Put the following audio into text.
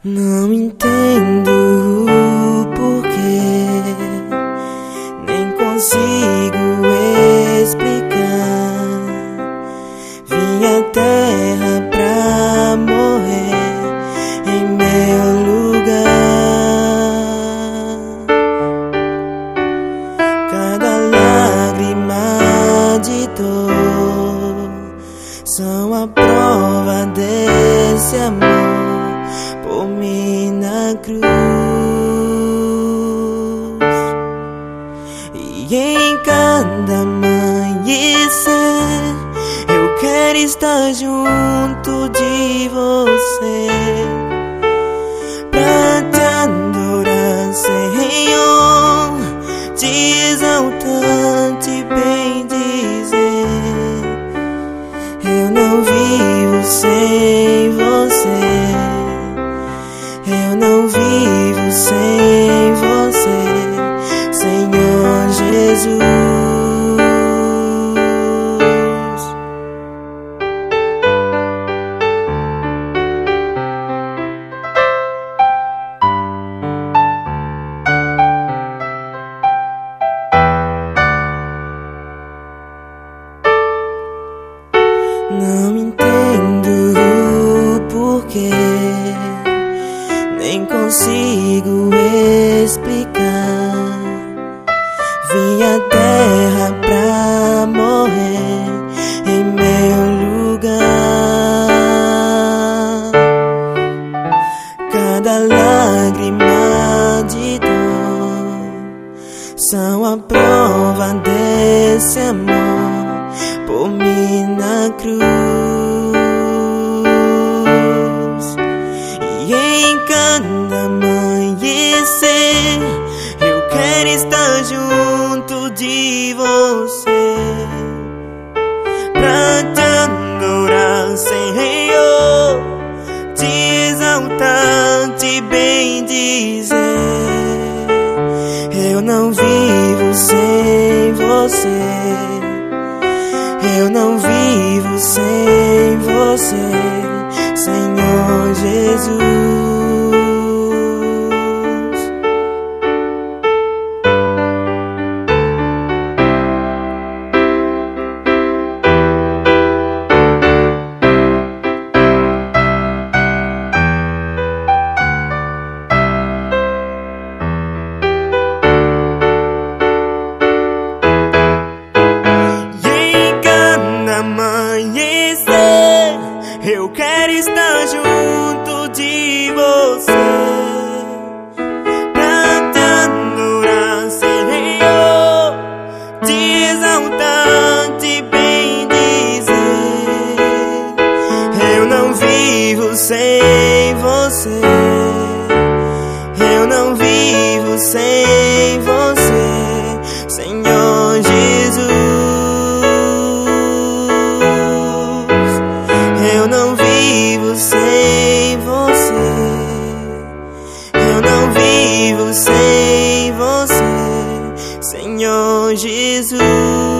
Não entendo o porquê, nem consigo explicar. Vim à terra pra morrer em meu lugar. Cada lágrima de dor são a prova desse amor por mim na cruz. E em cada amanhecer eu quero estar junto de você, pra te adorar, Senhor, te exaltar, te bendizer. Eu não vivo sem você, eu não vivo sem você, Senhor Jesus. Não entendo o porquê, nem consigo explicar. Vim à terra pra morrer em meu lugar. Cada lágrima de dor são a prova desse amor por mim na cruz. E em cada amanhecer eu quero estar junto de você, pra te adorar, Senhor, te exaltar, te bendizer. Eu não vivo sem você, eu não vivo sem você, Senhor Jesus. Eu quero estar junto de você, pra te adorar, Senhor, te exaltar, te bendizer. Eu não vivo sem você, eu não vivo sem você, Senhor Jesus. Eu não vivo sem você, eu não vivo sem você, Senhor Jesus.